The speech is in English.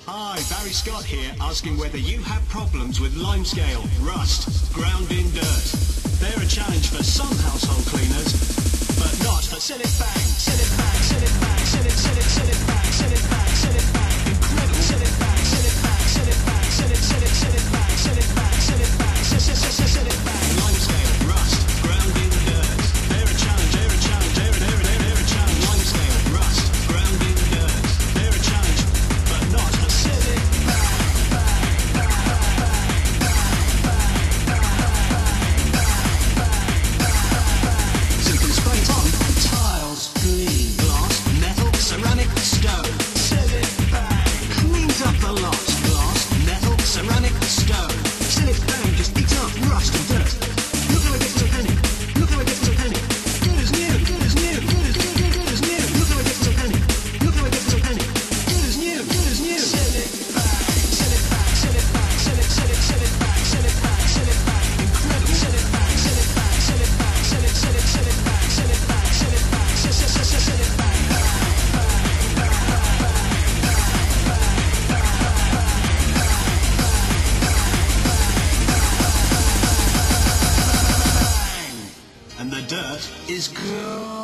Hi, Barry Scott here, asking whether you have problems with limescale, rust, ground in dirt. They're a challenge for some household cleaners, but not for Sillet Bang. Sillet Bang, Sillet Bang, Sillet, Sillet, Sillet Bang, Sillet Bang, Sillet Bang. Incredible. Sillet Bang, Sillet Bang, Sillet Bang, Sillet, Sillet, Sillet Bang, Sillet Bang, Sillet Bang, Sillet Bang. Limescale, rust, ground in dirt. They're a challenge, they're a challenge, they're a challenge. Limescale, rust, ground in dirt. They're a challenge, but not for Sillet Bang. Simply spray it on and tiles clean. Glass, metal, ceramic, stone. Sillet Bang cleans up the lot. Glass, metal, ceramic, stone. Sillet Bang just eats up rust and dirt. Look how it gets to a penny. Look how it gets to a penny. Good as new, good as new, good as new. Look how it gets to a penny. Look how it gets to a penny. Good as new, good as new. Sillet Bang, Sillet Bang, Sillet Bang, Sillet, Sillet, Sillet Bang, Sillet Bang, Sillet Bang. Incredible. Sillet Bang, Sillet Bang, Sillet Bang, Sillet, Sillet, Sillet Bang, Sillet Bang, Sillet Bang, Sillet Bang. And the dirt is gone.